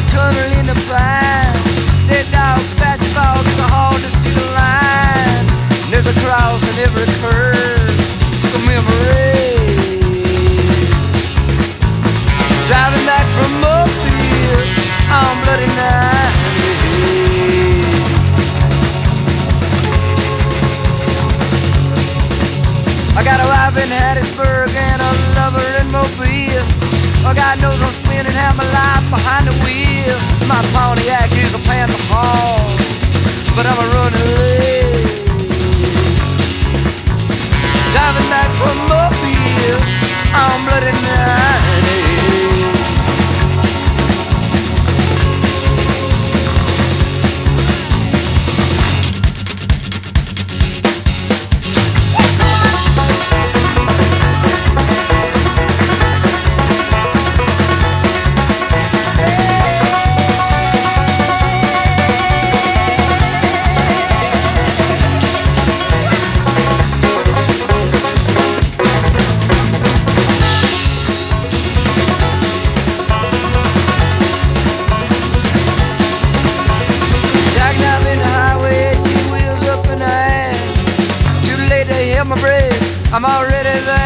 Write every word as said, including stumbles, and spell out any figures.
tunnel in the pine. Dead dogs, patchy fog, it's hard to see the line. There's a cross in every curve, took a memory. Driving back from Mobile on Bloody ninety-eight. I got a wife in Hattiesburg and a lover in Mobile. Oh, God knows I'm spending half my life behind the wheel. My Pontiac is a Panther Hall, but I'm a running late. Driving back from Mobile on Bloody ninety-eight. I'm already there.